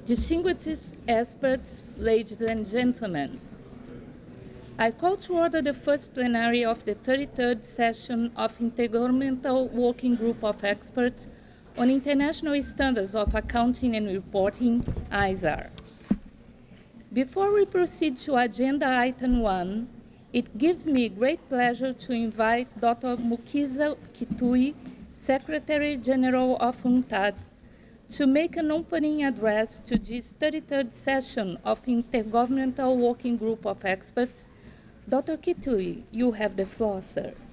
Distinguished experts, ladies and gentlemen, I call to order the first plenary of the 33rd session of Intergovernmental Working Group of Experts on International Standards of Accounting and Reporting, ISAR. Before we proceed to agenda item 1, it gives me great pleasure to invite Dr. Mukiza Kitui, Secretary General of UNCTAD, to make an opening address to this 33rd session of Intergovernmental Working Group of Experts. Dr. Kitui, you have the floor, sir.